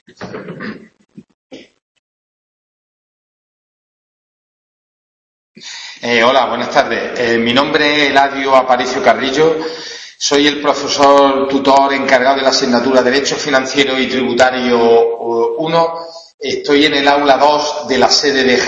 Hola, buenas tardes. Mi nombre es Eladio Aparicio Carrillo. Soy el profesor tutor encargado de la asignatura Derecho Financiero y Tributario 1. Estoy en el aula 2 de la sede de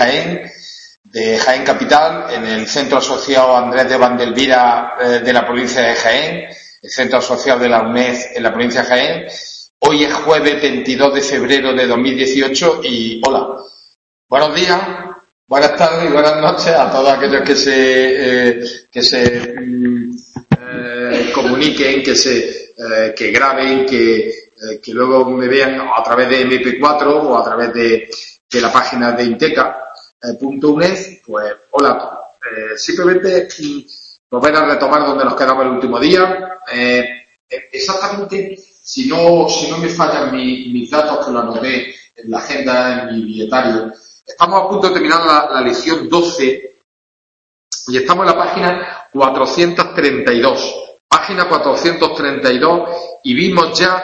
Jaén Capital, en el Centro Asociado Andrés de Vandelvira de la provincia de Jaén, el Centro Asociado de la UNED en la provincia de Jaén. Hoy es jueves 22 de febrero de 2018 y hola, buenos días, buenas tardes y buenas noches a todos aquellos que se comuniquen, que graben, que luego me vean a través de MP4 o a través de la página de inteca.uned. Pues hola a todos. Simplemente volver a retomar donde nos quedamos el último día. Exactamente, si no me fallan mis datos, que lo anoté en la agenda, en mi billetario, estamos a punto de terminar la lección 12 y estamos en la página 432. Página 432 y vimos ya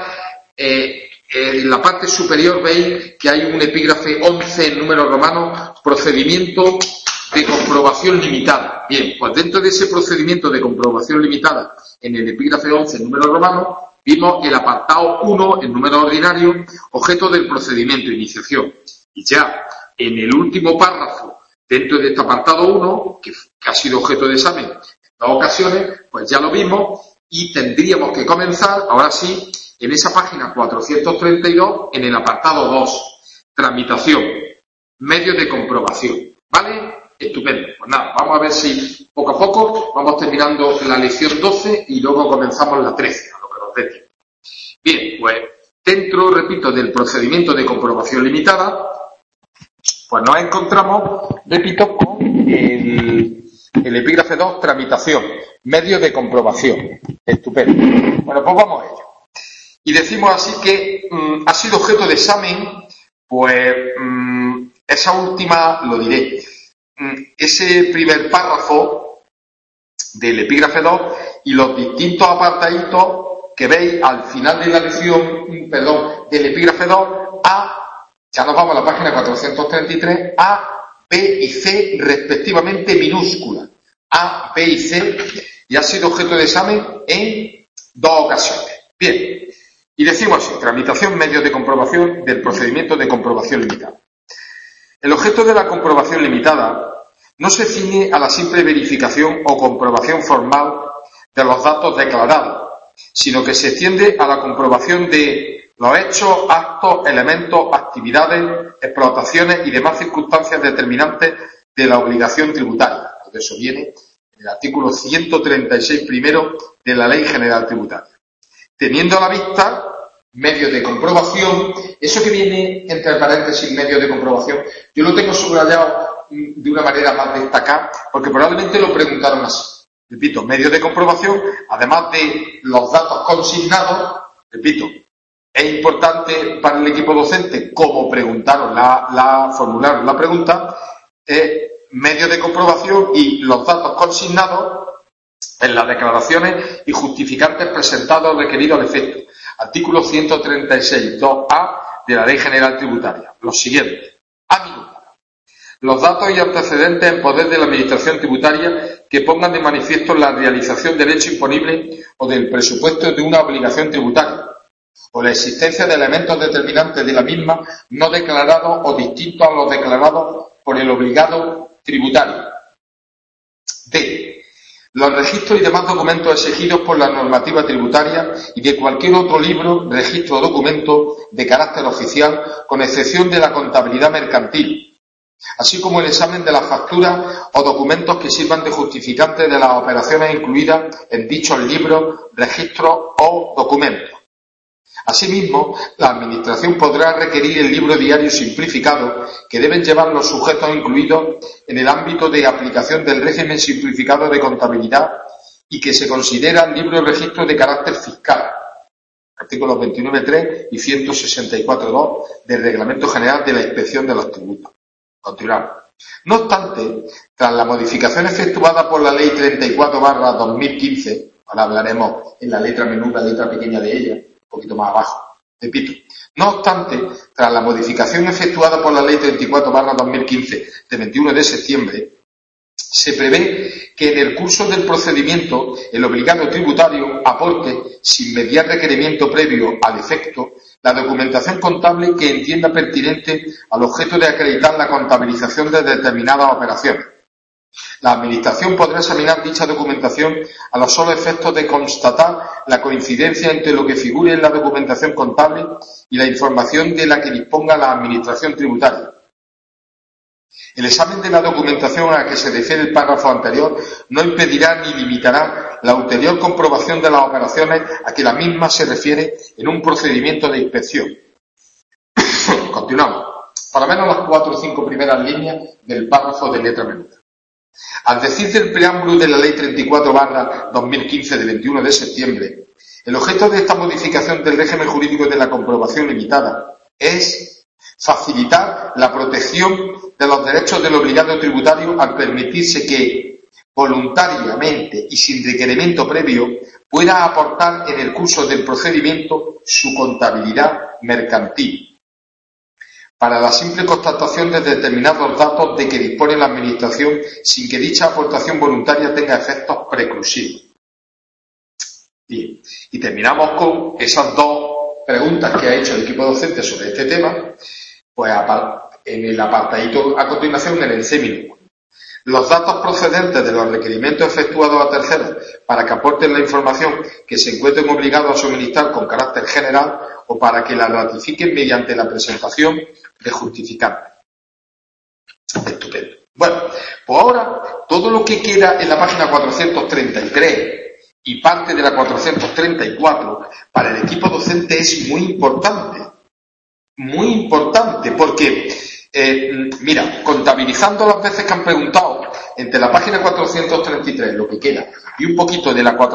en la parte superior, veis que hay un epígrafe 11 en números romanos, procedimiento de comprobación limitada. Bien, pues dentro de ese procedimiento de comprobación limitada, en el epígrafe 11 en números romanos, vimos el apartado 1 en números ordinarios, objeto del procedimiento, iniciación. Y ya en el último párrafo, dentro de este apartado 1, que ha sido objeto de examen en 2 ocasiones, pues ya lo vimos y tendríamos que comenzar, ahora sí, en esa página 432, en el apartado 2, tramitación, medios de comprobación. ¿Vale? Estupendo. Pues nada, vamos a ver si poco a poco vamos terminando la lección 12 y luego comenzamos la 13, a lo que nos dé tiempo. Bien, pues dentro, repito, del procedimiento de comprobación limitada, pues nos encontramos, repito, con el epígrafe 2, tramitación, medios de comprobación. Estupendo. Bueno, pues vamos a ello. Y decimos así que ha sido objeto de examen, pues esa última, lo diré, ese primer párrafo del epígrafe 2 y los distintos apartaditos que veis al final de la lección, del epígrafe 2, ya nos vamos a la página 433, A, B y C respectivamente minúscula. A, B y C, y ha sido objeto de examen en 2 ocasiones. Bien, y decimos así, tramitación, medios de comprobación del procedimiento de comprobación limitada. El objeto de la comprobación limitada no se ciñe a la simple verificación o comprobación formal de los datos declarados, sino que se extiende a la comprobación de los hechos, actos, elementos, actividades, explotaciones y demás circunstancias determinantes de la obligación tributaria. De eso viene el artículo 136 primero de la Ley General Tributaria. Teniendo a la vista medios de comprobación, eso que viene entre paréntesis, medios de comprobación, yo lo tengo subrayado de una manera más destacada, porque probablemente lo preguntaron así. Repito, medios de comprobación, además de los datos consignados, repito, es importante para el equipo docente, como preguntaron formularon la pregunta, medios de comprobación y los datos consignados en las declaraciones y justificantes presentados requeridos al efecto. Artículo 136, 2A de la Ley General Tributaria. Los siguientes. A minúscula. Los datos y antecedentes en poder de la Administración Tributaria que pongan de manifiesto la realización del hecho imponible o del presupuesto de una obligación tributaria, o la existencia de elementos determinantes de la misma no declarados o distintos a los declarados por el obligado tributario. D. Los registros y demás documentos exigidos por la normativa tributaria y de cualquier otro libro, registro o documento de carácter oficial, con excepción de la contabilidad mercantil, así como el examen de las facturas o documentos que sirvan de justificantes de las operaciones incluidas en dichos libros, registros o documentos. Asimismo, la Administración podrá requerir el libro diario simplificado que deben llevar los sujetos incluidos en el ámbito de aplicación del régimen simplificado de contabilidad y que se considera libro de registro de carácter fiscal. Artículos 29.3 y 164.2 del Reglamento General de la Inspección de los Tributos. Continuamos. No obstante, tras la modificación efectuada por la Ley 34/2015, ahora hablaremos en la letra menuda, letra pequeña de ella, un poquito más abajo, Repito, no obstante, tras la modificación efectuada por la Ley 34/2015 de 21 de septiembre, se prevé que en el curso del procedimiento el obligado tributario aporte, sin mediar requerimiento previo al efecto, la documentación contable que entienda pertinente al objeto de acreditar la contabilización de determinadas operaciones. La Administración podrá examinar dicha documentación a los solos efectos de constatar la coincidencia entre lo que figure en la documentación contable y la información de la que disponga la Administración tributaria. El examen de la documentación a la que se refiere el párrafo anterior no impedirá ni limitará la ulterior comprobación de las operaciones a que la misma se refiere en un procedimiento de inspección. Continuamos. Por lo menos las 4 o 5 primeras líneas del párrafo de letra menuda. Al decir del preámbulo de la Ley 34/2015 de 21 de septiembre, el objeto de esta modificación del régimen jurídico de la comprobación limitada es facilitar la protección de los derechos del obligado tributario al permitirse que, voluntariamente y sin requerimiento previo, pueda aportar en el curso del procedimiento su contabilidad mercantil, para la simple constatación de determinados datos de que dispone la Administración sin que dicha aportación voluntaria tenga efectos preclusivos. Bien, y terminamos con esas 2 preguntas que ha hecho el equipo docente sobre este tema, pues en el apartadito a continuación, en el C-1. Los datos procedentes de los requerimientos efectuados a terceros para que aporten la información que se encuentren obligados a suministrar con carácter general o para que la ratifiquen mediante la presentación de justificantes. Estupendo. Bueno, pues ahora todo lo que queda en la página 433 y parte de la 434 para el equipo docente es muy importante. Muy importante porque, mira, contabilizando las veces que han preguntado entre la página 433, lo que queda, y un poquito de la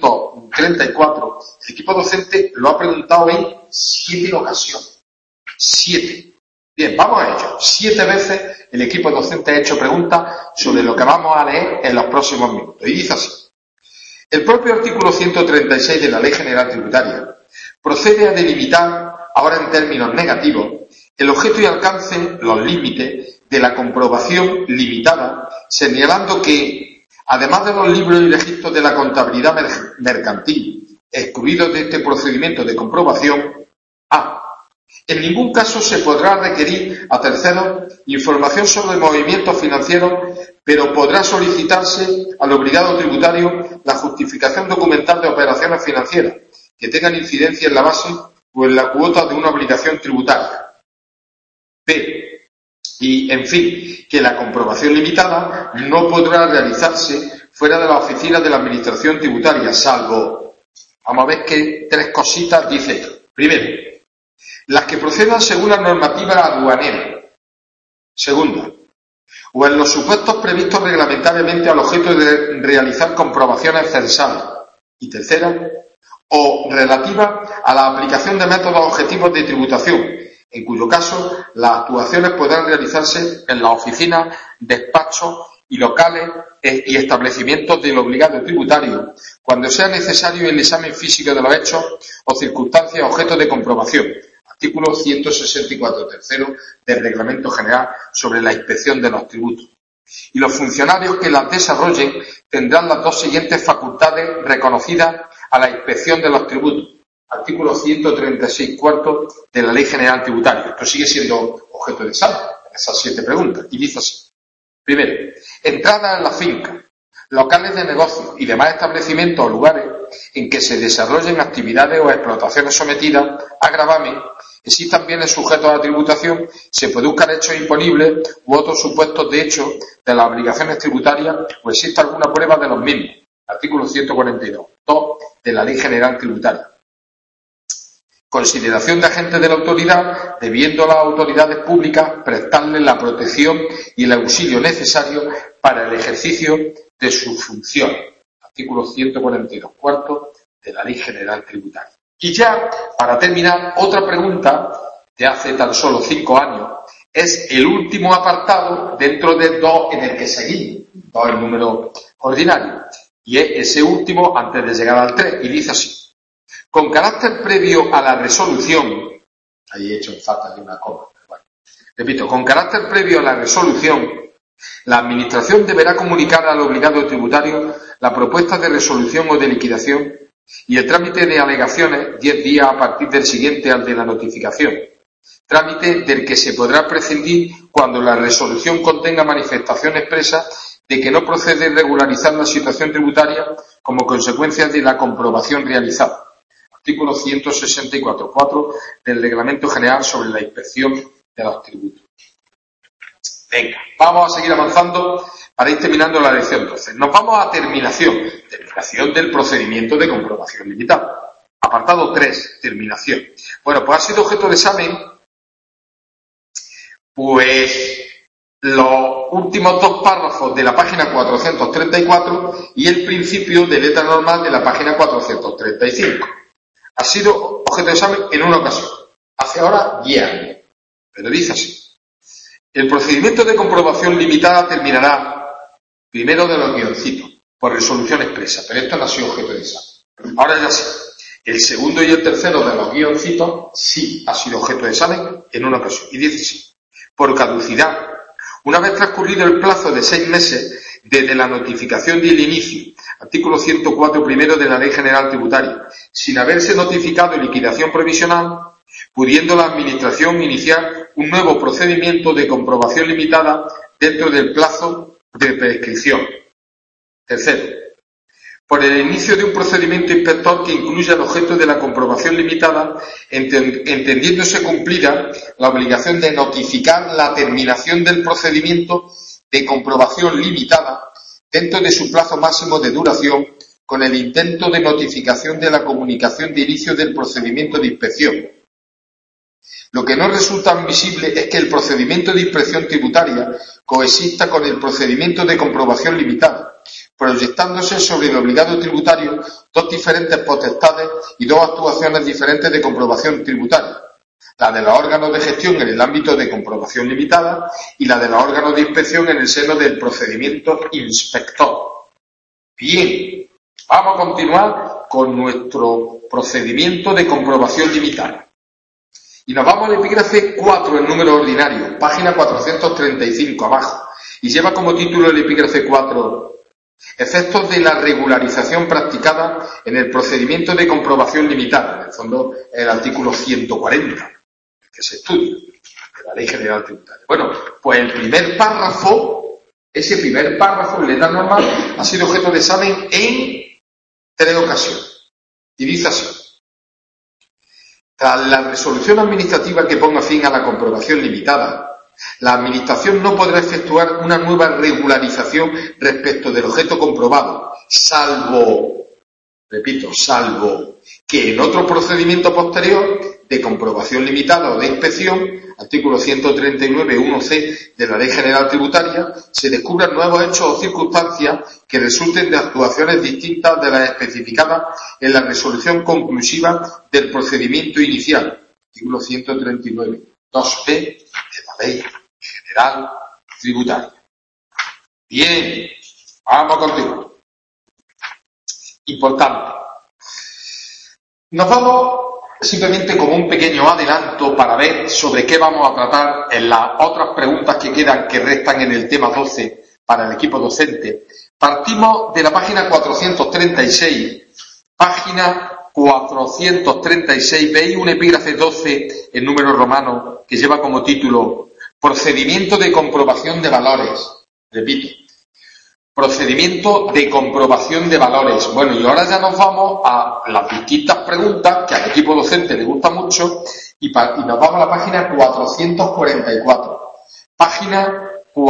434, el equipo docente lo ha preguntado en 7 ocasiones. 7. Bien, vamos a ello. 7 veces el equipo docente ha hecho preguntas sobre lo que vamos a leer en los próximos minutos. Y dice así. El propio artículo 136 de la Ley General Tributaria procede a delimitar, ahora en términos negativos, el objeto y alcance, los límites de la comprobación limitada, señalando que, además de los libros y registros de la contabilidad mercantil, excluidos de este procedimiento de comprobación, en ningún caso se podrá requerir a terceros información sobre movimientos financieros, pero podrá solicitarse al obligado tributario la justificación documental de operaciones financieras que tengan incidencia en la base o en la cuota de una obligación tributaria. B. Y, en fin, que la comprobación limitada no podrá realizarse fuera de la oficina de la Administración tributaria, salvo, vamos a ver qué 3 cositas dice. Primero, las que procedan según la normativa aduanera. Segunda, o en los supuestos previstos reglamentariamente al objeto de realizar comprobaciones censales. Y tercera, o relativa a la aplicación de métodos objetivos de tributación, en cuyo caso las actuaciones podrán realizarse en las oficinas, despachos y locales y establecimientos del obligado tributario, cuando sea necesario el examen físico de los hechos o circunstancias objeto de comprobación. Artículo 164, tercero, del Reglamento General sobre la Inspección de los Tributos. Y los funcionarios que las desarrollen tendrán las 2 siguientes facultades reconocidas a la Inspección de los Tributos. Artículo 136, cuarto, de la Ley General Tributaria. Esto sigue siendo objeto de examen, esas 7 preguntas. Y dice así. Primero, entrada en la finca, locales de negocio y demás establecimientos o lugares en que se desarrollen actividades o explotaciones sometidas a gravamen, existan bienes sujetos a tributación, se produzcan hechos imponibles u otros supuestos de hechos de las obligaciones tributarias o exista alguna prueba de los mismos. Artículo 142, 2 de la Ley General Tributaria. Consideración de agentes de la autoridad, debiendo las autoridades públicas prestarles la protección y el auxilio necesario para el ejercicio de sus funciones. Artículo 142, cuarto, de la Ley General Tributaria. Y ya, para terminar, otra pregunta de hace tan solo 5 años, es el último apartado dentro del 2 en el que seguimos, 2 el número ordinario, y es ese último antes de llegar al 3, y dice así. con carácter previo a la resolución, ahí he hecho falta de una coma, bueno, repito, con carácter previo a la resolución, la Administración deberá comunicar al obligado tributario la propuesta de resolución o de liquidación y el trámite de alegaciones 10 días a partir del siguiente al de la notificación, trámite del que se podrá prescindir cuando la resolución contenga manifestación expresa de que no procede regularizar la situación tributaria como consecuencia de la comprobación realizada. Artículo 164.4 del Reglamento General sobre la Inspección de los Tributos. Venga, vamos a seguir avanzando para ir terminando la lección. Entonces, nos vamos a terminación del procedimiento de comprobación limitada. Apartado 3, terminación. Bueno, pues ha sido objeto de examen, pues, los últimos 2 párrafos de la página 434 y el principio de letra normal de la página 435. Ha sido objeto de examen en una ocasión, hace ahora 10 años, pero dice así. El procedimiento de comprobación limitada terminará primero de los guioncitos, por resolución expresa, pero esto no ha sido objeto de examen. Ahora ya sí. El segundo y el tercero de los guioncitos sí ha sido objeto de examen en una ocasión. Y dice así. Por caducidad, una vez transcurrido el plazo de 6 meses desde la notificación del inicio, artículo 104 primero de la Ley General Tributaria, sin haberse notificado liquidación provisional, pudiendo la Administración iniciar un nuevo procedimiento de comprobación limitada dentro del plazo de prescripción. Tercero, por el inicio de un procedimiento inspector que incluya el objeto de la comprobación limitada, entendiéndose cumplida la obligación de notificar la terminación del procedimiento de comprobación limitada dentro de su plazo máximo de duración, con el intento de notificación de la comunicación de inicio del procedimiento de inspección. Lo que no resulta admisible es que el procedimiento de inspección tributaria coexista con el procedimiento de comprobación limitada, proyectándose sobre el obligado tributario 2 diferentes potestades y 2 actuaciones diferentes de comprobación tributaria, la de los órganos de gestión en el ámbito de comprobación limitada y la de los órganos de inspección en el seno del procedimiento inspector. Bien, vamos a continuar con nuestro procedimiento de comprobación limitada. Y nos vamos al epígrafe 4 en número ordinario, página 435 abajo, y lleva como título el epígrafe 4, efectos de la regularización practicada en el procedimiento de comprobación limitada, en el fondo el artículo 140, que se estudia, de la Ley General Tributaria. Bueno, pues el primer párrafo, ese primer párrafo en letra normal, ha sido objeto de examen en 3 ocasiones. Y dice así. Tras la resolución administrativa que ponga fin a la comprobación limitada, la Administración no podrá efectuar una nueva regularización respecto del objeto comprobado, salvo, repito, salvo que en otro procedimiento posterior de comprobación limitada o de inspección, artículo 139.1c de la Ley General Tributaria, se descubran nuevos hechos o circunstancias que resulten de actuaciones distintas de las especificadas en la resolución conclusiva del procedimiento inicial, artículo 139.2b de la Ley General Tributaria. Bien, vamos a continuar. Importante. Nos vamos simplemente como un pequeño adelanto para ver sobre qué vamos a tratar en las otras preguntas que quedan, que restan en el tema 12 para el equipo docente. Partimos de la página 436. Página 436. Veis un epígrafe 12 en número romano que lleva como título Procedimiento de comprobación de valores. Repito. Procedimiento de comprobación de valores. Bueno, y ahora ya nos vamos a las distintas preguntas que al equipo docente le gusta mucho y nos vamos a la página 444. Página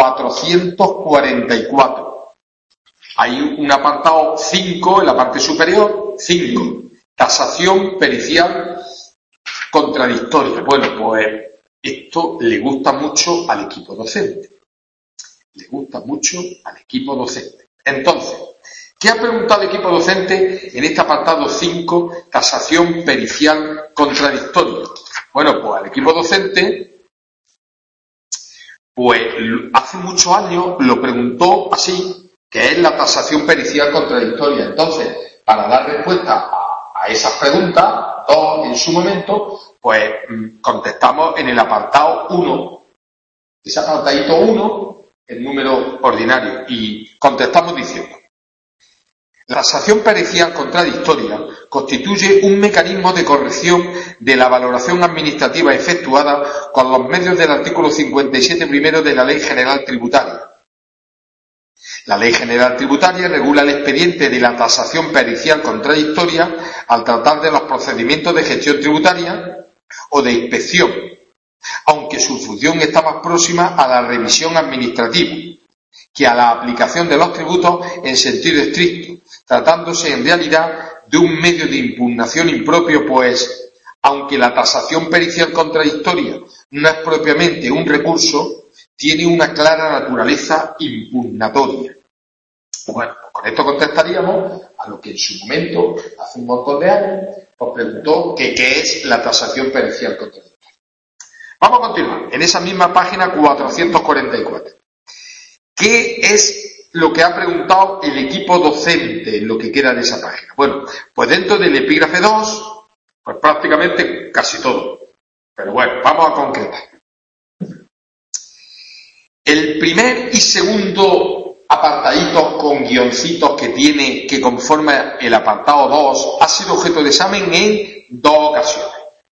444. Hay un apartado 5 en la parte superior. 5. Tasación pericial contradictoria. Bueno, pues esto le gusta mucho al equipo docente. Le gusta mucho al equipo docente. Entonces, ¿qué ha preguntado el equipo docente en este apartado 5, tasación pericial contradictoria? Bueno, pues al equipo docente, pues hace muchos años lo preguntó así, que es la tasación pericial contradictoria. Entonces, para dar respuesta a esas preguntas, dos en su momento, pues contestamos en el apartado 1. Ese apartadito 1, el número ordinario, y contestamos diciendo: la tasación pericial contradictoria constituye un mecanismo de corrección de la valoración administrativa efectuada con los medios del artículo 57 primero de la Ley General Tributaria. La Ley General Tributaria regula el expediente de la tasación pericial contradictoria al tratar de los procedimientos de gestión tributaria o de inspección, aunque su función está más próxima a la revisión administrativa que a la aplicación de los tributos en sentido estricto, tratándose en realidad de un medio de impugnación impropio, pues, aunque la tasación pericial contradictoria no es propiamente un recurso, tiene una clara naturaleza impugnatoria. Bueno, con esto contestaríamos a lo que en su momento, hace un montón de años, os preguntó que qué es la tasación pericial contradictoria. Vamos a continuar, en esa misma página 444. ¿Qué es lo que ha preguntado el equipo docente en lo que queda de esa página? Bueno, pues dentro del epígrafe 2, pues prácticamente casi todo. Pero bueno, vamos a concretar. El primer y segundo apartaditos con guioncitos que conforma el apartado 2 ha sido objeto de examen en dos ocasiones.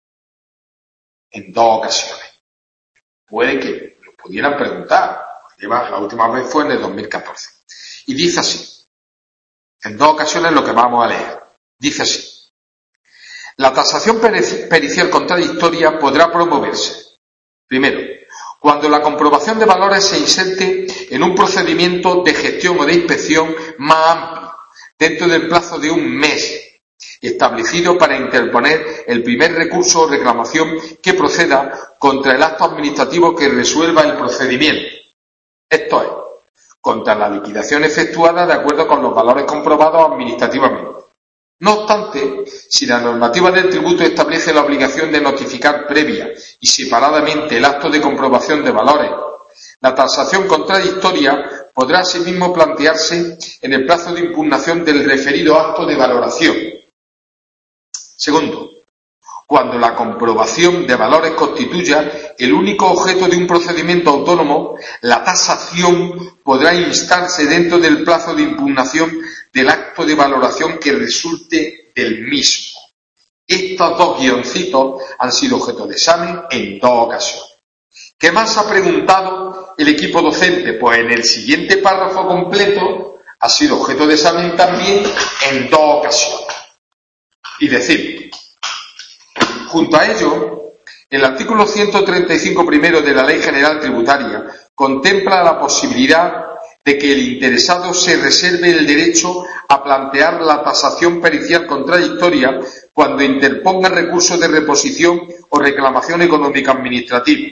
En dos ocasiones. Puede que lo pudieran preguntar. La última vez fue en el 2014. Y dice así. En dos ocasiones lo que vamos a leer. Dice así. La tasación pericial contradictoria podrá promoverse. Primero, cuando la comprobación de valores se inserte en un procedimiento de gestión o de inspección más amplio, dentro del plazo de un mes, establecido para interponer el primer recurso o reclamación que proceda contra el acto administrativo que resuelva el procedimiento. Esto es, contra la liquidación efectuada de acuerdo con los valores comprobados administrativamente. No obstante, si la normativa del tributo establece la obligación de notificar previa y separadamente el acto de comprobación de valores, la tasación contradictoria podrá asimismo plantearse en el plazo de impugnación del referido acto de valoración. Segundo, cuando la comprobación de valores constituya el único objeto de un procedimiento autónomo, la tasación podrá instarse dentro del plazo de impugnación del acto de valoración que resulte del mismo. Estos dos guioncitos han sido objeto de examen en dos ocasiones. ¿Qué más ha preguntado el equipo docente? Pues en el siguiente párrafo completo ha sido objeto de examen también en dos ocasiones. Y decir, junto a ello, el artículo 135 primero de la Ley General Tributaria contempla la posibilidad de que el interesado se reserve el derecho a plantear la tasación pericial contradictoria cuando interponga recursos de reposición o reclamación económica administrativa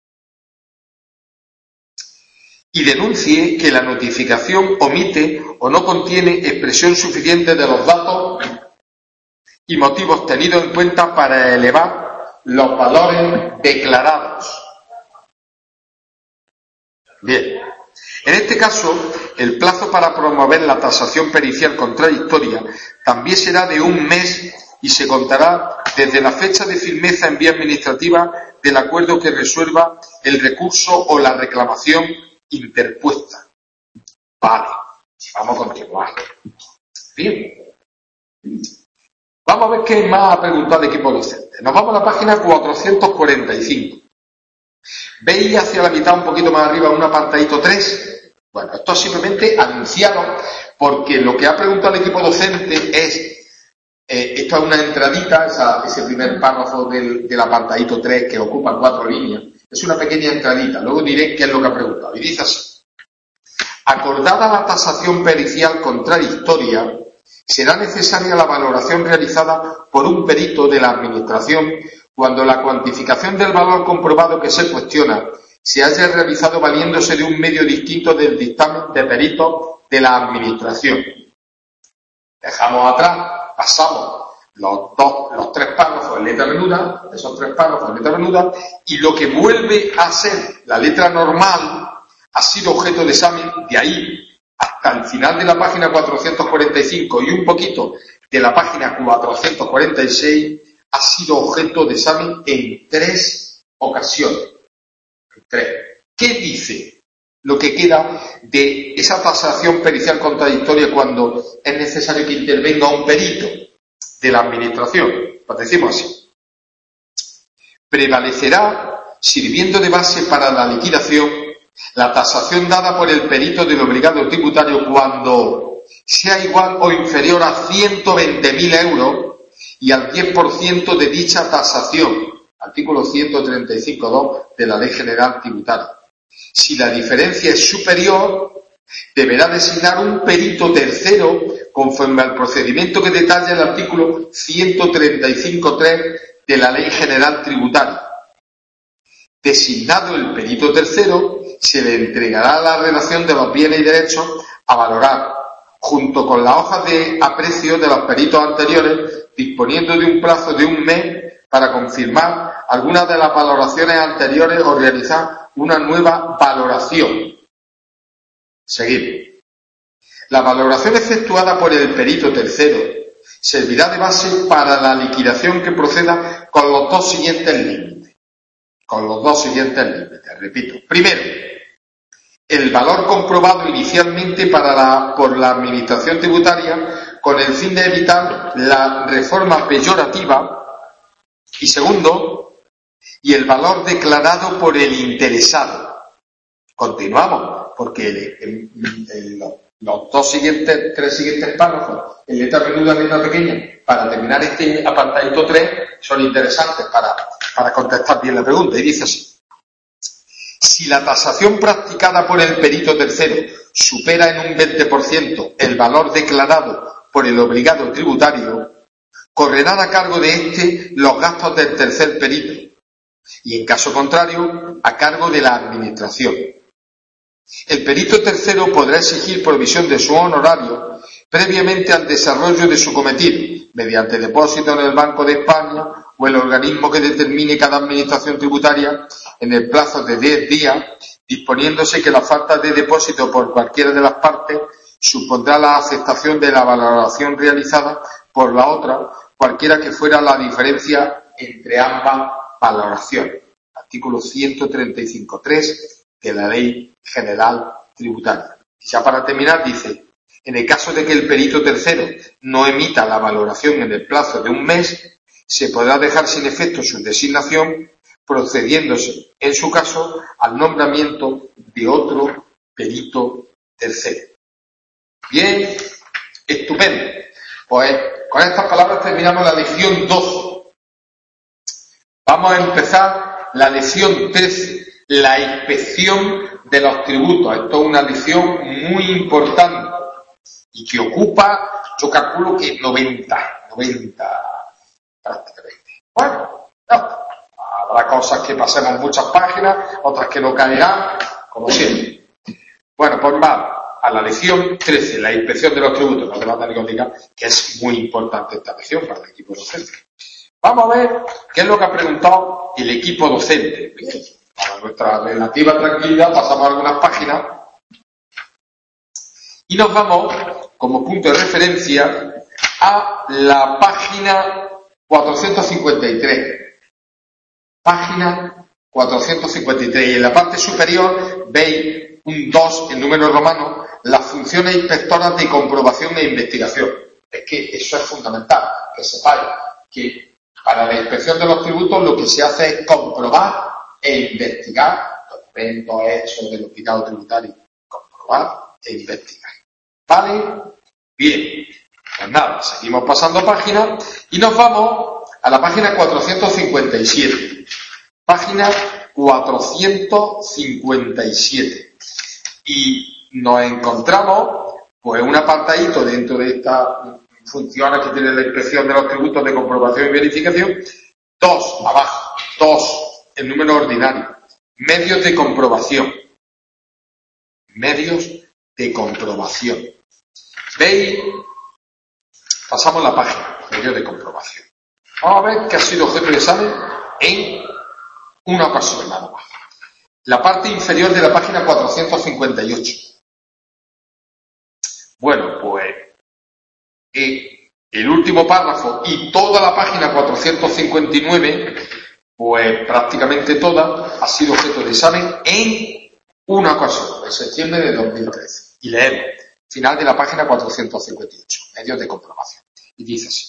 y denuncie que la notificación omite o no contiene expresión suficiente de los datos y motivos tenidos en cuenta para elevar los valores declarados. Bien. En este caso, el plazo para promover la tasación pericial contradictoria también será de un mes y se contará desde la fecha de firmeza en vía administrativa del acuerdo que resuelva el recurso o la reclamación interpuesta. Vale, vamos a continuar. Bien. Vamos a ver qué más ha preguntado el equipo docente. Nos vamos a la página 445. ¿Veis hacia la mitad, un poquito más arriba, un apartadito 3? Bueno, esto es simplemente anunciado porque lo que ha preguntado el equipo docente es, esto es una entradita, ese primer párrafo del apartadito 3 que ocupa 4 líneas, es una pequeña entradita, luego diré qué es lo que ha preguntado. Y dice así, acordada la tasación pericial contradictoria, será necesaria la valoración realizada por un perito de la Administración cuando la cuantificación del valor comprobado que se cuestiona se haya realizado valiéndose de un medio distinto del dictamen de peritos de la Administración. Dejamos atrás, pasamos los tres párrafos en letra menuda, esos tres párrafos en letra menuda, y lo que vuelve a ser la letra normal ha sido objeto de examen de ahí hasta el final de la página 445 y un poquito de la página 446 ha sido objeto de examen en 3 ocasiones. En 3. ¿Qué dice lo que queda de esa tasación pericial contradictoria cuando es necesario que intervenga un perito de la administración? Pues decimos así. Prevalecerá, sirviendo de base para la liquidación, la tasación dada por el perito del obligado tributario cuando sea igual o inferior a 120.000 euros y al 10% de dicha tasación, artículo 135.2 de la Ley General Tributaria. Si la diferencia es superior, deberá designar un perito tercero conforme al procedimiento que detalla el artículo 135.3 de la Ley General Tributaria. Designado el perito tercero, se le entregará la relación de los bienes y derechos a valorar, junto con las hojas de aprecio de los peritos anteriores, disponiendo de un plazo de 1 mes para confirmar algunas de las valoraciones anteriores o realizar una nueva valoración. Seguimos. La valoración efectuada por el perito tercero servirá de base para la liquidación que proceda con los dos siguientes límites. Repito. Primero, el valor comprobado inicialmente por la Administración Tributaria con el fin de evitar la reforma peyorativa. Y segundo, y el valor declarado por el interesado. Continuamos, porque los tres siguientes párrafos, en letra menuda, letra pequeña, para terminar este apartadito 3, son interesantes para contestar bien la pregunta. Y dice así: si la tasación practicada por el perito tercero supera en un 20% el valor declarado por el obligado tributario, correrán a cargo de éste los gastos del tercer perito y, en caso contrario, a cargo de la Administración. El perito tercero podrá exigir provisión de su honorario previamente al desarrollo de su cometido, mediante depósito en el Banco de España o el organismo que determine cada administración tributaria en el plazo de 10 días, disponiéndose que la falta de depósito por cualquiera de las partes supondrá la aceptación de la valoración realizada por la otra, cualquiera que fuera la diferencia entre ambas valoraciones. Artículo 135.3 de la Ley General Tributaria. Y ya para terminar dice: en el caso de que el perito tercero no emita la valoración en el plazo de 1 mes, se podrá dejar sin efecto su designación, procediéndose, en su caso, al nombramiento de otro perito tercero. Bien, estupendo. Pues con estas palabras terminamos la lección 12. Vamos a empezar la lección 13, la inspección de los tributos. Esto es una lección muy importante y que ocupa, yo calculo que 90 prácticamente. Bueno, no, habrá cosas que pasemos muchas páginas, otras que no caerán, como siempre. Bueno, pues vamos a la lección 13, la inspección de los tributos. No hace falta ni que os diga que es muy importante esta lección para el equipo docente. Vamos a ver qué es lo que ha preguntado el equipo docente. Bien, para nuestra relativa tranquilidad pasamos algunas páginas y nos vamos como punto de referencia a la página 453. Página 453. Y en la parte superior veis un 2 en número romano, las funciones inspectoras de comprobación e investigación. Es que eso es fundamental, que sepáis que para la inspección de los tributos lo que se hace es comprobar e investigar documentos, hechos del obligado tributario. Comprobar e investigar. ¿Vale? Bien. Pues nada, seguimos pasando páginas y nos vamos a la página 457. Página 457. Y nos encontramos pues un apartadito dentro de estas funciones que tiene la inspección de los tributos de comprobación y verificación. 2 abajo, 2 en número ordinario. Medios de comprobación. Medios de comprobación. ¿Veis? Pasamos la página, medios de comprobación. Vamos a ver qué ha sido objeto de examen en una ocasión nada más. La parte inferior de la página 458. Bueno, pues el último párrafo y toda la página 459, pues prácticamente toda, ha sido objeto de examen en una ocasión, en septiembre de 2013. Y leemos, final de la página 458, medios de comprobación. Y dice así.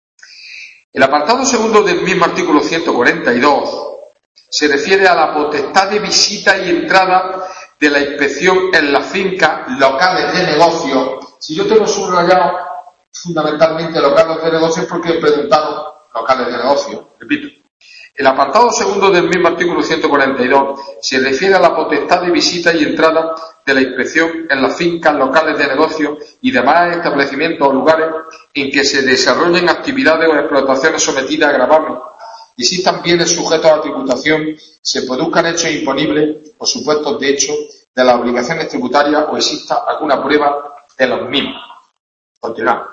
El apartado segundo del mismo artículo 142 se refiere a la potestad de visita y entrada de la inspección en las fincas locales de negocio. Si yo tengo subrayado fundamentalmente locales de negocio porque he preguntado locales de negocio, repito. El apartado segundo del mismo artículo 142 se refiere a la potestad de visita y entrada de la inspección en las fincas locales de negocio y demás establecimientos o lugares en que se desarrollen actividades o explotaciones sometidas a gravamen, existan bienes sujetos a tributación, se produzcan hechos imponibles o supuestos de hecho de las obligaciones tributarias o exista alguna prueba de los mismos. Continuamos.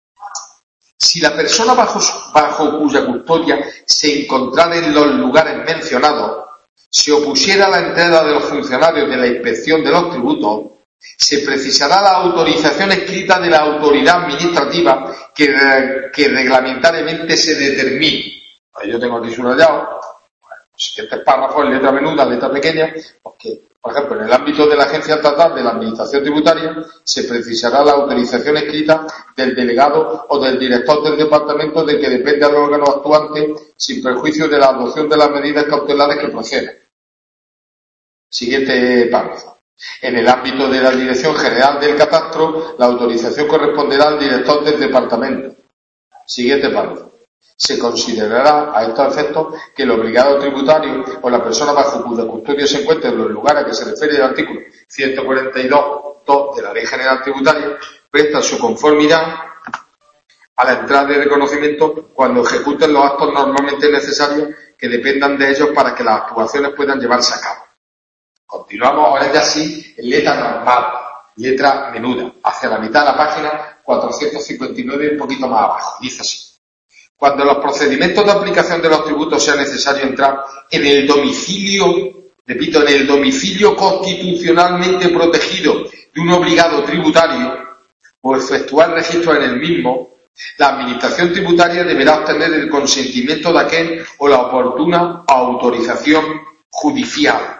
Si la persona bajo cuya custodia se encontrara en los lugares mencionados se opusiera a la entrada de los funcionarios de la inspección de los tributos, se precisará la autorización escrita de la autoridad administrativa que reglamentariamente se determine. Yo tengo aquí subrayado, siguientes párrafos en letra menuda, letra pequeña, porque, por ejemplo, en el ámbito de la agencia estatal de la administración tributaria se precisará la autorización escrita del delegado o del director del departamento de que depende al órgano actuante sin perjuicio de la adopción de las medidas cautelares que proceden. Siguiente párrafo. En el ámbito de la Dirección General del Catastro, la autorización corresponderá al director del departamento. Siguiente párrafo. Se considerará a estos efectos que el obligado tributario o la persona bajo cuya custodia se encuentre en los lugares a que se refiere el artículo 142.2 de la Ley General Tributaria presta su conformidad a la entrada de reconocimiento cuando ejecuten los actos normalmente necesarios que dependan de ellos para que las actuaciones puedan llevarse a cabo. Continuamos ahora ya sí en letra normal, letra menuda, hacia la mitad de la página 459, un poquito más abajo. Dice así. Cuando los procedimientos de aplicación de los tributos sea necesario entrar en el domicilio, repito, en el domicilio constitucionalmente protegido de un obligado tributario o efectuar registro en el mismo, la administración tributaria deberá obtener el consentimiento de aquel o la oportuna autorización judicial.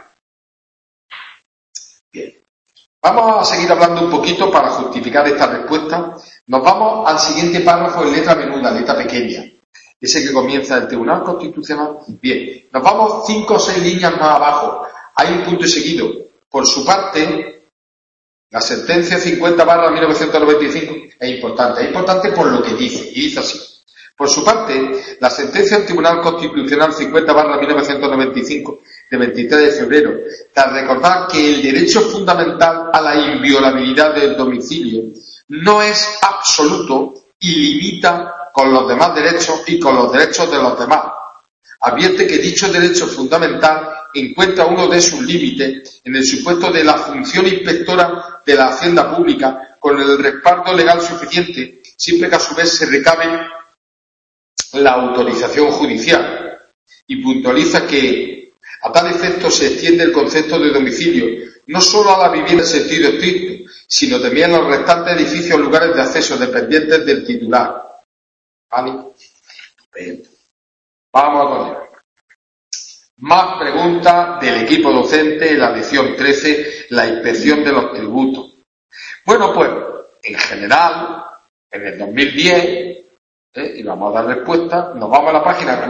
Bien. Vamos a seguir hablando un poquito para justificar esta respuesta. Nos vamos al siguiente párrafo en letra menuda, letra pequeña. Ese que comienza el Tribunal Constitucional. Bien, nos vamos 5 o 6 líneas más abajo. Hay un punto seguido. Por su parte, la sentencia 50/1995 es importante por lo que dice, y dice así. Por su parte, la sentencia del Tribunal Constitucional 50/1995 de 23 de febrero, tras recordar que el derecho fundamental a la inviolabilidad del domicilio no es absoluto y limita con los demás derechos y con los derechos de los demás. Advierte que dicho derecho fundamental encuentra uno de sus límites en el supuesto de la función inspectora de la hacienda pública con el respaldo legal suficiente, siempre que a su vez se recabe la autorización judicial. Y puntualiza que a tal efecto se extiende el concepto de domicilio no solo a la vivienda en sentido estricto, sino también a los restantes edificios o lugares de acceso dependientes del titular. ¿Vale? Bien. Vamos a continuar. Más preguntas del equipo docente en la lección 13, la inspección de los tributos. Bueno, pues, en general, en el 2010, y vamos a dar respuesta, nos vamos a la página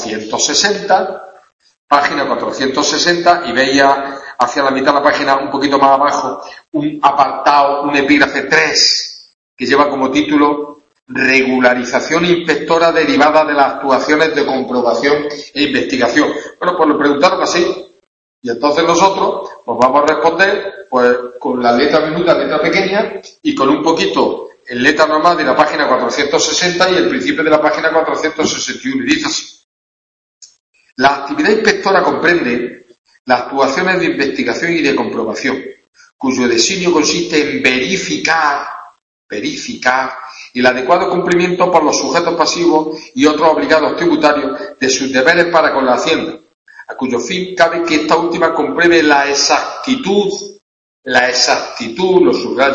460, y veía hacia la mitad de la página, un poquito más abajo, un apartado, un epígrafe 3, que lleva como título regularización inspectora derivada de las actuaciones de comprobación e investigación. Bueno, pues lo preguntaron así, y entonces nosotros pues vamos a responder pues con la letra menuda, letra pequeña, y con un poquito en letra normal de la página 460 y el principio de la página 461. Y dice así. La actividad inspectora comprende las actuaciones de investigación y de comprobación, cuyo designio consiste en verificar el adecuado cumplimiento por los sujetos pasivos y otros obligados tributarios de sus deberes para con la Hacienda, a cuyo fin cabe que esta última compruebe la exactitud, lo subrayo,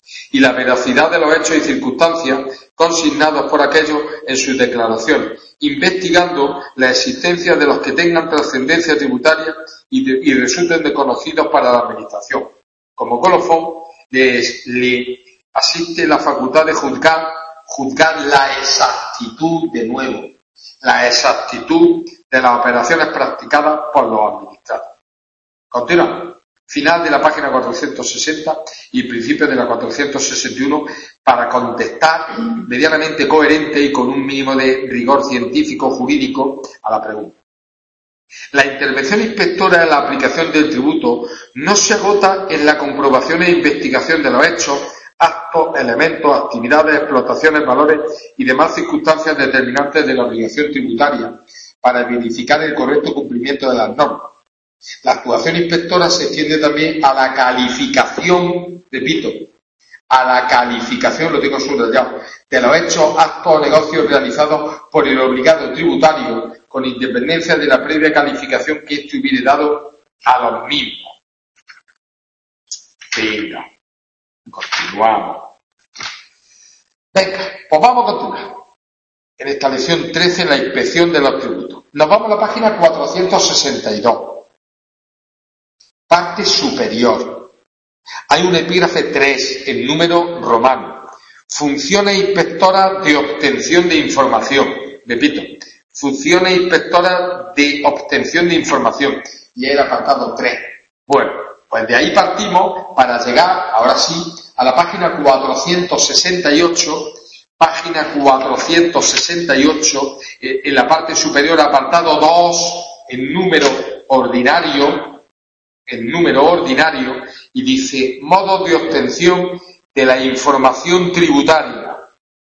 y la veracidad de los hechos y circunstancias consignados por aquellos en sus declaraciones, investigando la existencia de los que tengan trascendencia tributaria y resulten desconocidos para la administración. Como colofón, le asiste la facultad de juzgar la exactitud, de nuevo, la exactitud de las operaciones practicadas por los administrados. Continuamos. Final de la página 460 y principio de la 461 para contestar medianamente coherente y con un mínimo de rigor científico jurídico a la pregunta. La intervención inspectora en la aplicación del tributo no se agota en la comprobación e investigación de los hechos, actos, elementos, actividades, explotaciones, valores y demás circunstancias determinantes de la obligación tributaria para verificar el correcto cumplimiento de las normas. La actuación inspectora se extiende también a la calificación, repito, a la calificación, lo tengo subrayado, de los hechos, actos o negocios realizados por el obligado tributario, con independencia de la previa calificación que éste hubiere dado a los mismos. Venga, continuamos. Venga, pues vamos a continuar. En esta lección 13, la inspección de los tributos. Nos vamos a la página 462. Parte superior. Hay un epígrafe 3 en número romano. Funciones inspectoras de obtención de información. Repito, funciones inspectoras de obtención de información. Y el apartado 3. Bueno, pues de ahí partimos para llegar, ahora sí, a la página 468. Página 468, en la parte superior, apartado 2, en número ordinario, y dice modos de obtención de la información tributaria.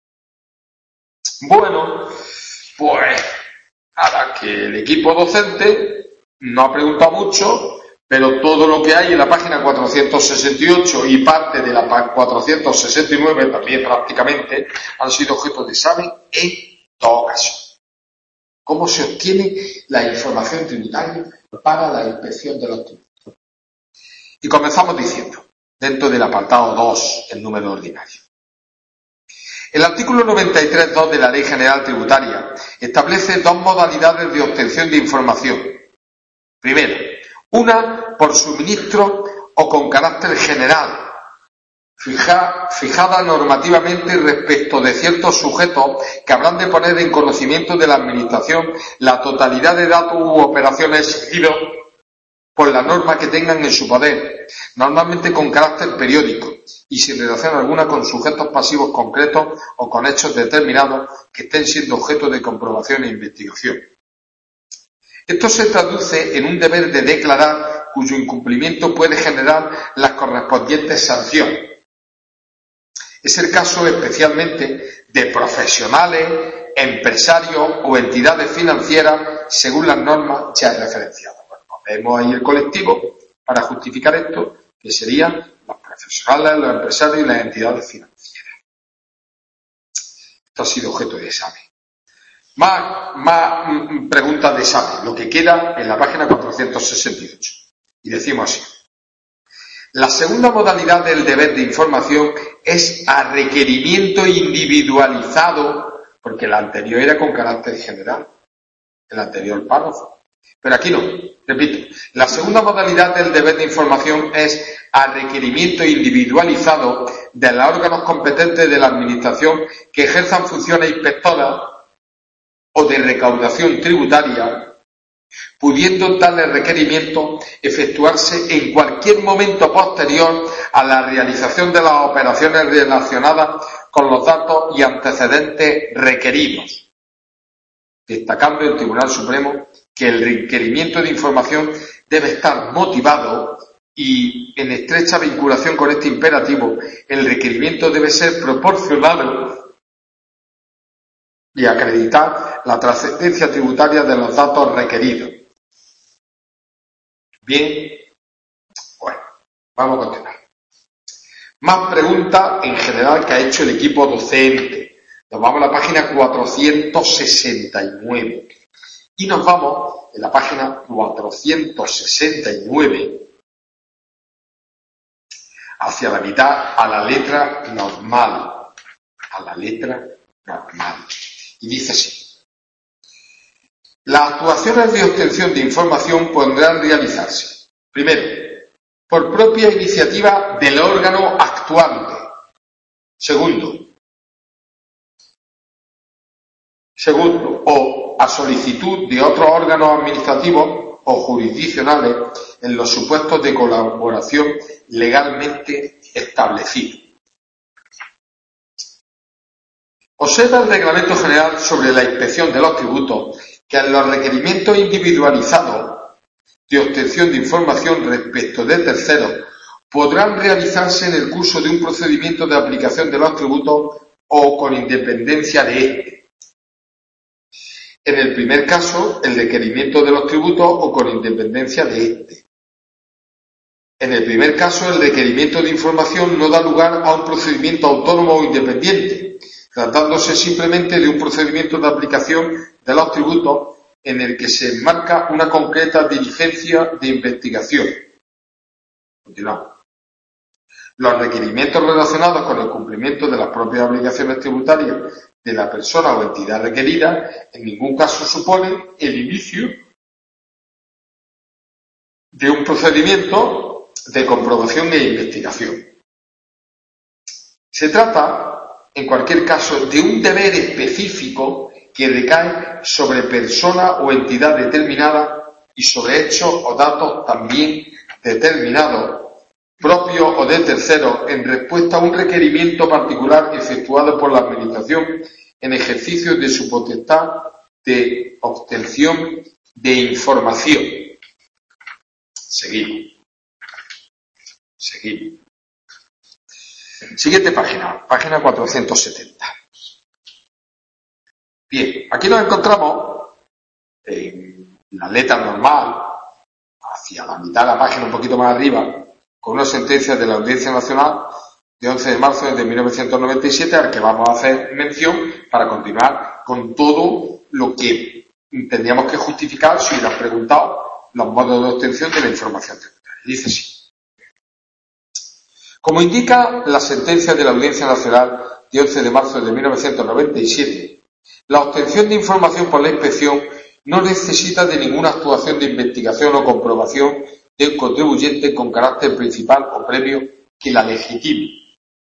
Bueno, pues ahora que el equipo docente no ha preguntado mucho, pero todo lo que hay en la página 468 y parte de la 469 también prácticamente han sido objeto de examen en toda ocasión. ¿Cómo se obtiene la información tributaria para la inspección de los tributos? Y comenzamos diciendo, dentro del apartado 2, el número ordinario. El artículo 93.2 de la Ley General Tributaria establece dos modalidades de obtención de información. Primero, una por suministro o con carácter general, fijada normativamente respecto de ciertos sujetos que habrán de poner en conocimiento de la Administración la totalidad de datos u operaciones exigidos por la norma que tengan en su poder, normalmente con carácter periódico y sin relación alguna con sujetos pasivos concretos o con hechos determinados que estén siendo objeto de comprobación e investigación. Esto se traduce en un deber de declarar cuyo incumplimiento puede generar las correspondientes sanciones. Es el caso especialmente de profesionales, empresarios o entidades financieras según las normas ya referenciadas. Vemos ahí el colectivo para justificar esto, que serían los profesionales, los empresarios y las entidades financieras. Esto ha sido objeto de examen. Más preguntas de examen, lo que queda en la página 468. Y decimos así. La segunda modalidad del deber de información es a requerimiento individualizado, porque la anterior era con carácter general, el anterior párrafo. Pero aquí no, repito, la segunda modalidad del deber de información es a requerimiento individualizado de los órganos competentes de la Administración que ejerzan funciones inspectoras o de recaudación tributaria, pudiendo tales requerimientos efectuarse en cualquier momento posterior a la realización de las operaciones relacionadas con los datos y antecedentes requeridos, destacando el Tribunal Supremo que el requerimiento de información debe estar motivado y en estrecha vinculación con este imperativo, el requerimiento debe ser proporcionado y acreditar la trascendencia tributaria de los datos requeridos. Bien, bueno, vamos a continuar. Más preguntas en general que ha hecho el equipo docente. Nos vamos a la página 469. Y nos vamos en la página 469 hacia la mitad a la letra normal. A la letra normal. Y dice así. Las actuaciones de obtención de información podrán realizarse, primero, por propia iniciativa del órgano actuante. Segundo, o a solicitud de otros órganos administrativos o jurisdiccionales en los supuestos de colaboración legalmente establecidos. Observa el Reglamento General sobre la Inspección de los Tributos que en los requerimientos individualizados de obtención de información respecto de terceros podrán realizarse en el curso de un procedimiento de aplicación de los tributos o con independencia de éste. En el primer caso, el requerimiento de los tributos o con independencia de éste. En el primer caso, el requerimiento de información no da lugar a un procedimiento autónomo o independiente, tratándose simplemente de un procedimiento de aplicación de los tributos en el que se enmarca una concreta diligencia de investigación. Continuamos. Los requerimientos relacionados con el cumplimiento de las propias obligaciones tributarias de la persona o entidad requerida en ningún caso suponen el inicio de un procedimiento de comprobación e investigación. Se trata, en cualquier caso, de un deber específico que recae sobre persona o entidad determinada y sobre hechos o datos también determinados, propios o de terceros, en respuesta a un requerimiento particular efectuado por la Administración en ejercicio de su potestad de obtención de información. Seguimos. Siguiente página, página 470. Bien, aquí nos encontramos en la letra normal, hacia la mitad de la página, un poquito más arriba, con una sentencia de la Audiencia Nacional de 11 de marzo de 1997, al que vamos a hacer mención para continuar con todo lo que tendríamos que justificar si hubieran preguntado los modos de obtención de la información tributaria. Dice así. Como indica la sentencia de la Audiencia Nacional de 11 de marzo de 1997, la obtención de información por la inspección no necesita de ninguna actuación de investigación o comprobación de un contribuyente con carácter principal o previo que la legitime.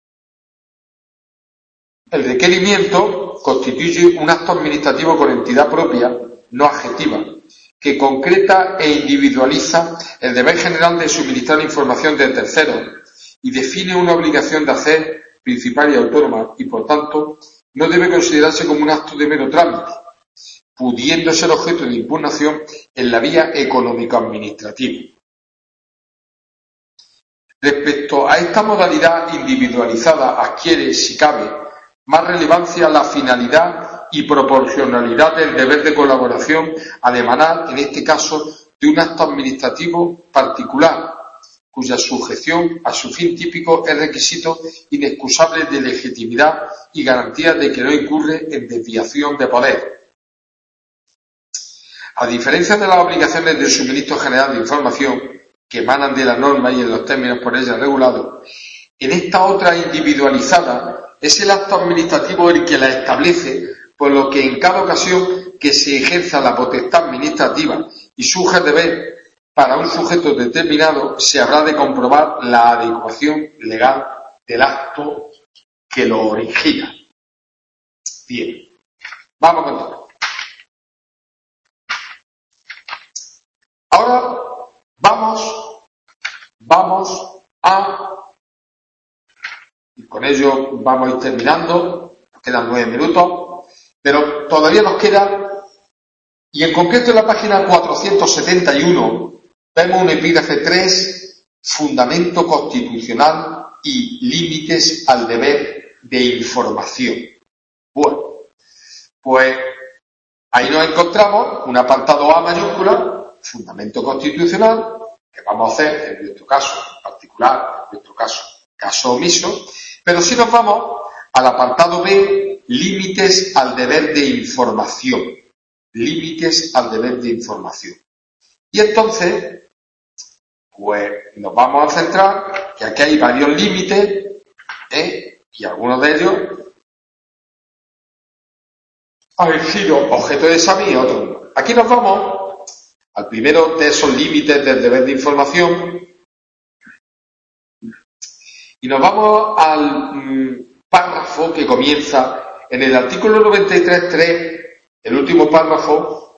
El requerimiento constituye un acto administrativo con entidad propia, no adjetiva, que concreta e individualiza el deber general de suministrar información de terceros y define una obligación de hacer principal y autónoma y, por tanto, no debe considerarse como un acto de mero trámite, pudiendo ser objeto de impugnación en la vía económico-administrativa. Respecto a esta modalidad individualizada adquiere, si cabe, más relevancia la finalidad y proporcionalidad del deber de colaboración al emanar, en este caso, de un acto administrativo particular, cuya sujeción a su fin típico es requisito inexcusable de legitimidad y garantía de que no incurre en desviación de poder. A diferencia de las obligaciones del suministro general de información que emanan de la norma y en los términos por ella regulados, en esta otra individualizada es el acto administrativo el que la establece, por lo que en cada ocasión que se ejerza la potestad administrativa y surja el deber para un sujeto determinado, se habrá de comprobar la adecuación legal del acto que lo origina. Bien, vamos con todo. Ahora vamos a, y con ello vamos a ir terminando, nos quedan 9 minutos, pero todavía nos queda, y en concreto en la página 471, vemos un epígrafe 3, fundamento constitucional y límites al deber de información. Bueno, pues ahí nos encontramos un apartado A mayúscula, fundamento constitucional, que vamos a hacer en nuestro caso en particular, en nuestro caso omiso, pero si nos vamos al apartado B, límites al deber de información. Límites al deber de información. Y entonces Pues nos vamos a centrar que aquí hay varios límites, y algunos de ellos han sido objeto de examen y otros no. Aquí nos vamos al primero de esos límites del deber de información y nos vamos al párrafo que comienza en el artículo 93.3, el último párrafo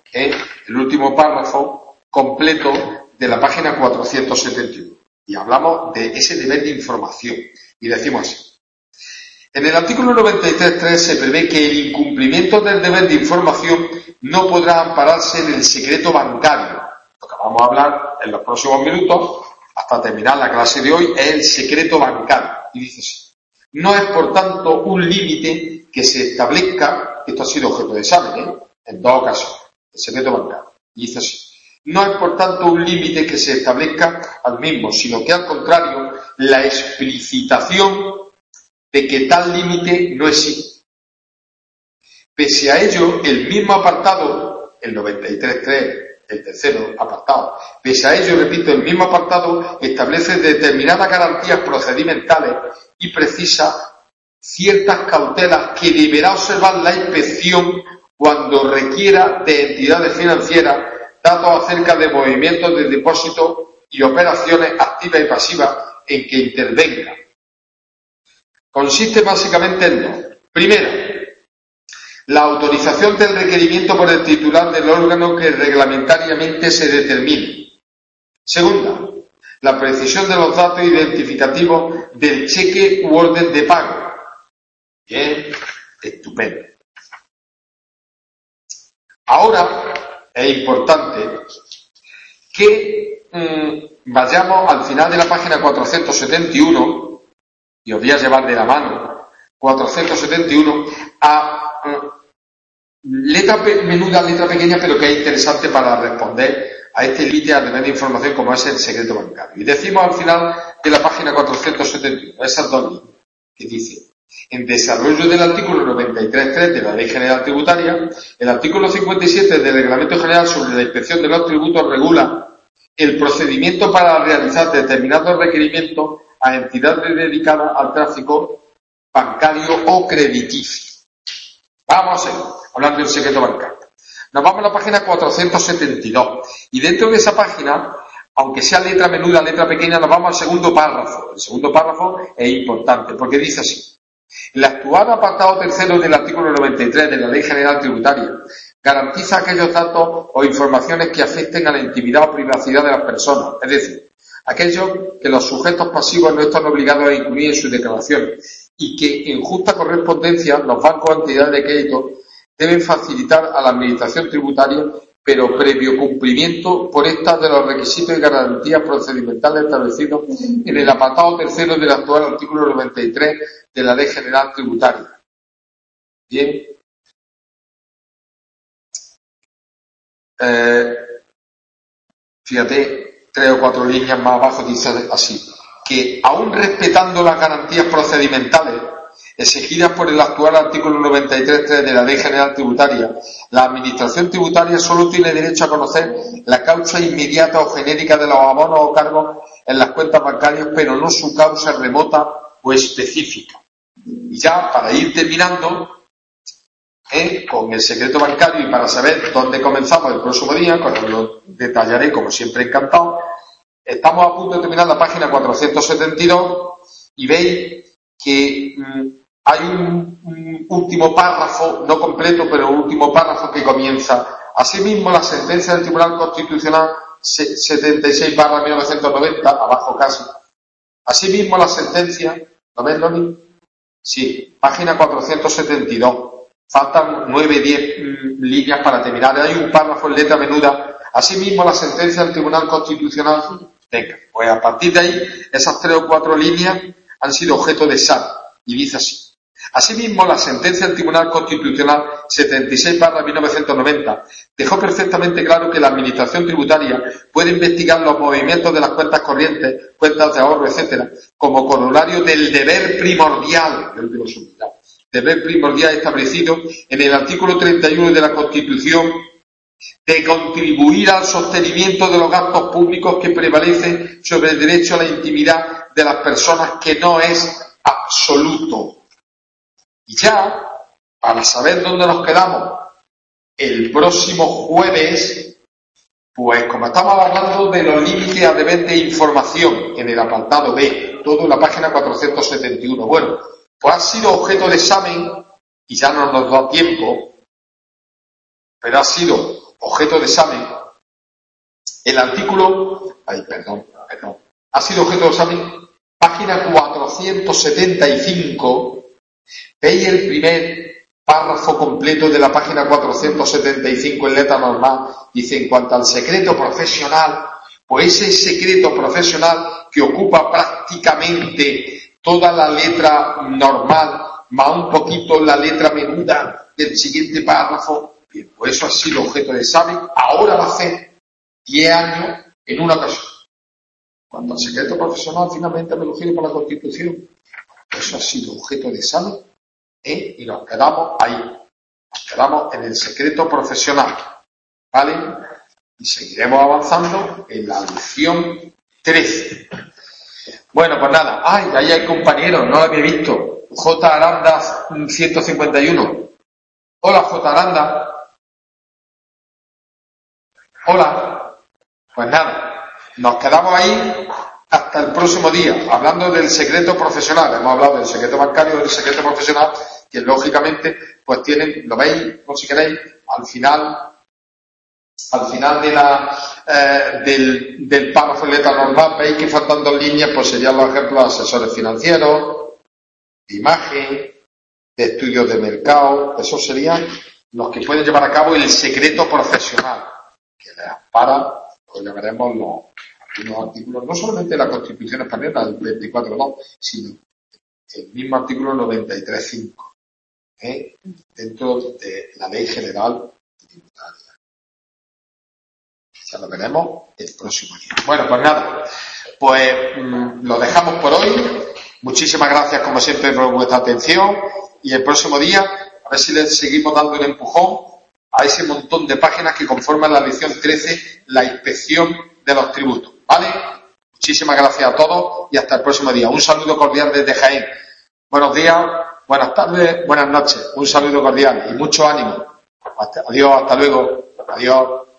completo de la página 471. Y hablamos de ese deber de información. Y decimos así. En el artículo 93.3 se prevé que el incumplimiento del deber de información no podrá ampararse en el secreto bancario. Lo que vamos a hablar en los próximos minutos, hasta terminar la clase de hoy, es el secreto bancario. Y dice así. No es, por tanto, un límite que se establezca, esto ha sido objeto de examen, en dos ocasiones, el secreto bancario. Y dice así. No es, por tanto, un límite que se establezca al mismo, sino que, al contrario, la explicitación de que tal límite no existe. Pese a ello, el mismo apartado, el 93.3, el tercero apartado, pese a ello, repito, el mismo apartado establece determinadas garantías procedimentales y precisa ciertas cautelas que deberá observar la inspección cuando requiera de entidades financieras datos acerca de movimientos de depósito y operaciones activas y pasivas en que intervenga. Consiste básicamente en dos. Primero, la autorización del requerimiento por el titular del órgano que reglamentariamente se determine. Segunda, la precisión de los datos identificativos del cheque u orden de pago. Bien, estupendo. Ahora es importante que vayamos al final de la página 471, y os voy a llevar de la mano, 471, a letra menuda, letra pequeña, pero que es interesante para responder a este límite al deber de información como es el secreto bancario. Y decimos al final de la página 471, esas dos líneas, que dice: en desarrollo del artículo 93.3 de la Ley General Tributaria, el artículo 57 del Reglamento General sobre la Inspección de los Tributos regula el procedimiento para realizar determinados requerimientos a entidades dedicadas al tráfico bancario o crediticio. Vamos a seguir hablando del secreto bancario. Nos vamos a la página 472 y dentro de esa página, aunque sea letra menuda, letra pequeña, nos vamos al segundo párrafo. El segundo párrafo es importante porque dice así: el actual apartado tercero del artículo 93 de la Ley General Tributaria garantiza aquellos datos o informaciones que afecten a la intimidad o privacidad de las personas, es decir, aquellos que los sujetos pasivos no están obligados a incluir en sus declaraciones y que, en justa correspondencia, los bancos o entidades de crédito deben facilitar a la Administración tributaria, pero previo cumplimiento por esta de los requisitos y garantías procedimentales establecidos en el apartado tercero del actual artículo 93 de la Ley General Tributaria. Bien. Fíjate, 3 o 4 líneas más abajo dice así: que aún respetando las garantías procedimentales exigidas por el actual artículo 93.3 de la Ley General Tributaria, la Administración tributaria solo tiene derecho a conocer la causa inmediata o genérica de los abonos o cargos en las cuentas bancarias, pero no su causa remota o específica. Y ya, para ir terminando con el secreto bancario y para saber dónde comenzamos el próximo día, cuando lo detallaré como siempre encantado, estamos a punto de terminar la página 472 y veis que hay un último párrafo, no completo, pero un último párrafo que comienza: asimismo, la sentencia del Tribunal Constitucional 76/1990, abajo casi. Asimismo, la sentencia, ¿lo ves, Loni? Sí, página 472. Faltan 9-10 líneas para terminar. Hay un párrafo en letra menuda. Asimismo, la sentencia del Tribunal Constitucional. Venga, pues a partir de ahí, esas 3 o 4 líneas han sido objeto de examen. Y dice así: asimismo, la sentencia del Tribunal Constitucional 76/1990 dejó perfectamente claro que la Administración tributaria puede investigar los movimientos de las cuentas corrientes, cuentas de ahorro, etcétera, como corolario del deber primordial, deber primordial establecido en el artículo 31 de la Constitución de contribuir al sostenimiento de los gastos públicos que prevalecen sobre el derecho a la intimidad de las personas, que no es absoluto. Y ya, para saber dónde nos quedamos el próximo jueves, pues como estamos hablando de los límites a deber de información en el apartado B, todo en la página 471. Bueno, pues ha sido objeto de examen, y ya no nos da tiempo, pero ha sido objeto de examen el artículo, ha sido objeto de examen, página 475, veis el primer párrafo completo de la página 475 en letra normal, dice: en cuanto al secreto profesional, pues ese secreto profesional que ocupa prácticamente toda la letra normal, más un poquito la letra menuda del siguiente párrafo, bien, pues eso ha sido objeto de examen, ahora va a ser 10 años en una ocasión. Cuando al secreto profesional finalmente me lo giro por la Constitución, eso ha sido objeto de examen, y nos quedamos ahí, nos quedamos en el secreto profesional, ¿vale? Y seguiremos avanzando en la lección 13. Bueno, pues nada, ahí hay compañeros, no lo había visto. J. Aranda 151. Hola, J. Aranda. Hola. Pues nada, nos quedamos ahí hasta el próximo día, hablando del secreto profesional. Hemos hablado del secreto bancario, del secreto profesional, que lógicamente pues tienen, lo veis, por si queréis, al final de del párrafo en letra normal, veis que faltan 2 líneas, pues serían los ejemplos de asesores financieros, de imagen, de estudios de mercado. Esos serían los que pueden llevar a cabo el secreto profesional, que les ampara, pues ya veremos los artículos, no solamente de la Constitución española, el 24.2, sino el mismo artículo 93.5, dentro de la Ley General Tributaria. Ya lo veremos el próximo día. Bueno, pues nada, pues lo dejamos por hoy. Muchísimas gracias, como siempre, por vuestra atención, y el próximo día a ver si le seguimos dando un empujón a ese montón de páginas que conforman la lección 13, la inspección de los tributos, ¿vale? Muchísimas gracias a todos y hasta el próximo día. Un saludo cordial desde Jaén. Buenos días, buenas tardes, buenas noches. Un saludo cordial y mucho ánimo. Adiós, hasta luego. Adiós.